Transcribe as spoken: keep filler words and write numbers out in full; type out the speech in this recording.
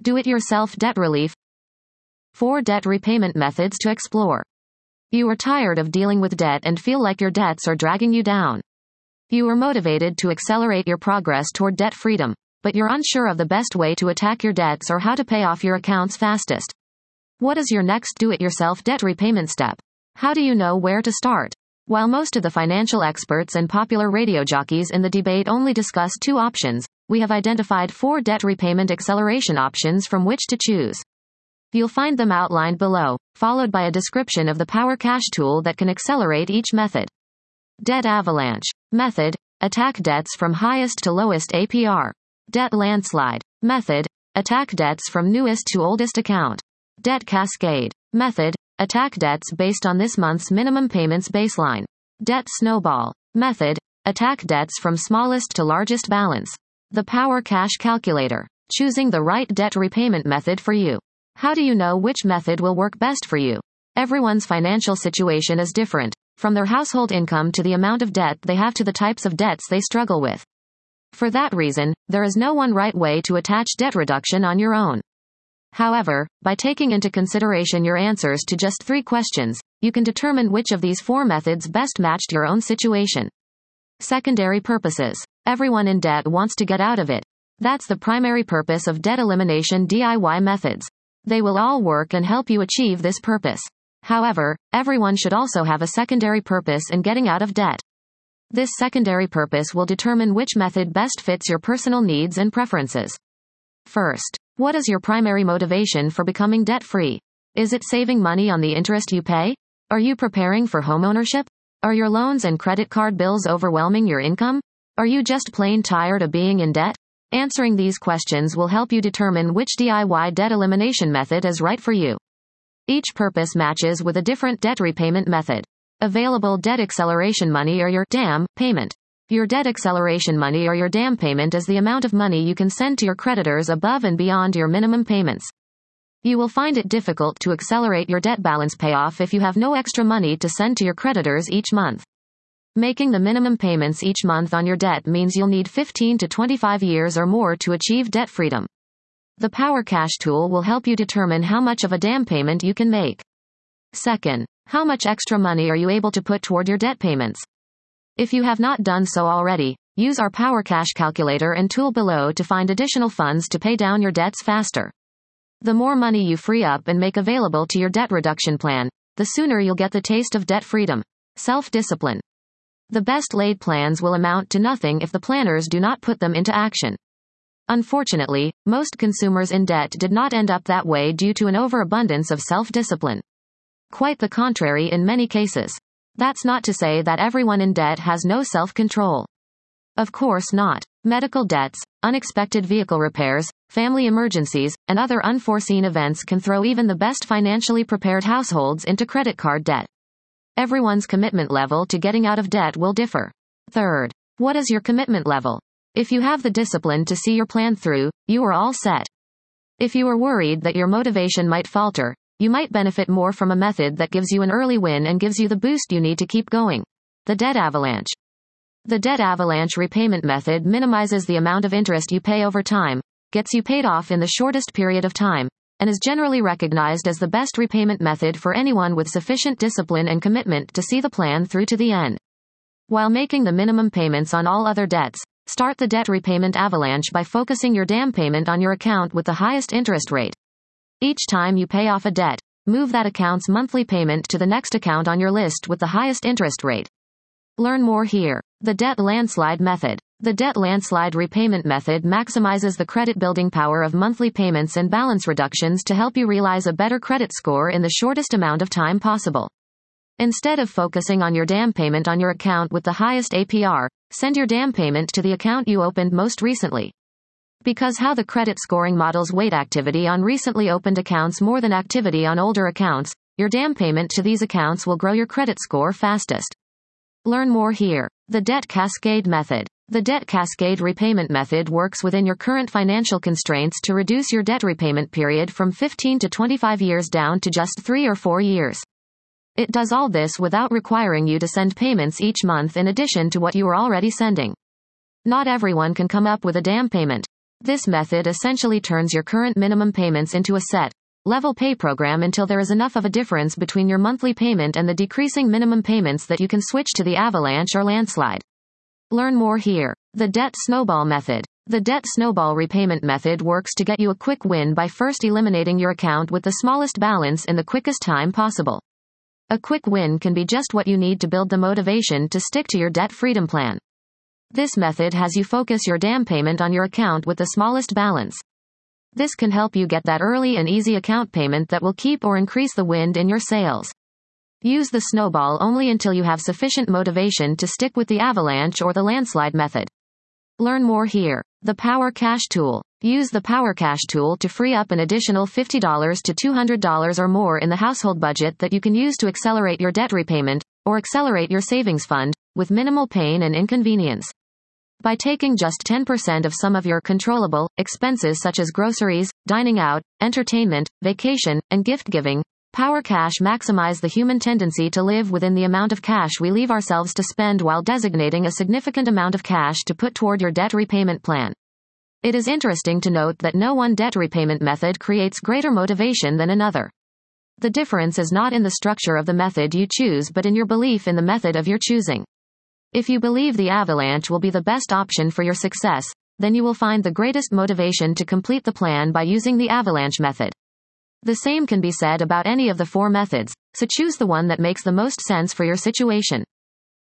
Do-it-yourself debt relief. Four debt repayment methods to explore. You are tired of dealing with debt and feel like your debts are dragging you down. You are motivated to accelerate your progress toward debt freedom, but you're unsure of the best way to attack your debts or how to pay off your accounts fastest. What is your next do-it-yourself debt repayment step? How do you know where to start? While most of the financial experts and popular radio jockeys in the debate only discuss two options, we have identified four debt repayment acceleration options from which to choose. You'll find them outlined below, followed by a description of the Power Cash tool that can accelerate each method. Debt avalanche. Method: attack debts from highest to lowest A P R. Debt landslide. Method: attack debts from newest to oldest account. Debt cascade. Method: attack debts based on this month's minimum payments baseline. Debt snowball. Method: attack debts from smallest to largest balance. The Power Cash calculator. Choosing the right debt repayment method for you. How do you know which method will work best for you? Everyone's financial situation is different, from their household income to the amount of debt they have to the types of debts they struggle with. For that reason, there is no one right way to attach debt reduction on your own. However, by taking into consideration your answers to just three questions, you can determine which of these four methods best matched your own situation. Secondary purposes. Everyone in debt wants to get out of it. That's the primary purpose of debt elimination D I Y methods. They will all work and help you achieve this purpose. However, everyone should also have a secondary purpose in getting out of debt. This secondary purpose will determine which method best fits your personal needs and preferences. First, what is your primary motivation for becoming debt-free? Is it saving money on the interest you pay? Are you preparing for homeownership? Are your loans and credit card bills overwhelming your income? Are you just plain tired of being in debt? Answering these questions will help you determine which D I Y debt elimination method is right for you. Each purpose matches with a different debt repayment method. Available debt acceleration money or your D A M payment. Your debt acceleration money or your D A M payment is the amount of money you can send to your creditors above and beyond your minimum payments. You will find it difficult to accelerate your debt balance payoff if you have no extra money to send to your creditors each month. Making the minimum payments each month on your debt means you'll need fifteen to twenty-five years or more to achieve debt freedom. The Power Cash tool will help you determine how much of a D A M payment you can make. Second, how much extra money are you able to put toward your debt payments? If you have not done so already, use our Power Cash calculator and tool below to find additional funds to pay down your debts faster. The more money you free up and make available to your debt reduction plan, the sooner you'll get the taste of debt freedom. Self-discipline. The best laid plans will amount to nothing if the planners do not put them into action. Unfortunately, most consumers in debt did not end up that way due to an overabundance of self-discipline. Quite the contrary in many cases. That's not to say that everyone in debt has no self-control. Of course not. Medical debts, unexpected vehicle repairs, family emergencies, and other unforeseen events can throw even the best financially prepared households into credit card debt. Everyone's commitment level to getting out of debt will differ. Third, what is your commitment level? If you have the discipline to see your plan through, you are all set. If you are worried that your motivation might falter, you might benefit more from a method that gives you an early win and gives you the boost you need to keep going. The debt avalanche. The debt avalanche repayment method minimizes the amount of interest you pay over time, gets you paid off in the shortest period of time, and is generally recognized as the best repayment method for anyone with sufficient discipline and commitment to see the plan through to the end. While making the minimum payments on all other debts, start the debt repayment avalanche by focusing your D A M payment on your account with the highest interest rate. Each time you pay off a debt, move that account's monthly payment to the next account on your list with the highest interest rate. Learn more here. The debt landslide method. The debt landslide repayment method maximizes the credit building power of monthly payments and balance reductions to help you realize a better credit score in the shortest amount of time possible. Instead of focusing on your D A M payment on your account with the highest A P R, send your D A M payment to the account you opened most recently. Because how the credit scoring models weight activity on recently opened accounts more than activity on older accounts, your D A M payment to these accounts will grow your credit score fastest. Learn more here. The debt cascade method. The debt cascade repayment method works within your current financial constraints to reduce your debt repayment period from fifteen to twenty-five years down to just three or four years. It does all this without requiring you to send payments each month in addition to what you are already sending. Not everyone can come up with a D A M payment. This method essentially turns your current minimum payments into a set, level pay program until there is enough of a difference between your monthly payment and the decreasing minimum payments that you can switch to the Avalanche or Landslide. Learn more here. The Debt Snowball Method. The Debt Snowball repayment method works to get you a quick win by first eliminating your account with the smallest balance in the quickest time possible. A quick win can be just what you need to build the motivation to stick to your debt freedom plan. This method has you focus your down payment on your account with the smallest balance. This can help you get that early and easy account payment that will keep or increase the wind in your sails. Use the snowball only until you have sufficient motivation to stick with the Avalanche or the Landslide method. Learn more here. The Power Cash Tool. Use the Power Cash Tool to free up an additional fifty dollars to two hundred dollars or more in the household budget that you can use to accelerate your debt repayment, or accelerate your savings fund, with minimal pain and inconvenience. By taking just ten percent of some of your controllable expenses such as groceries, dining out, entertainment, vacation, and gift giving, Power Cash maximize the human tendency to live within the amount of cash we leave ourselves to spend while designating a significant amount of cash to put toward your debt repayment plan. It is interesting to note that no one debt repayment method creates greater motivation than another. The difference is not in the structure of the method you choose but in your belief in the method of your choosing. If you believe the Avalanche will be the best option for your success, then you will find the greatest motivation to complete the plan by using the Avalanche method. The same can be said about any of the four methods, so choose the one that makes the most sense for your situation.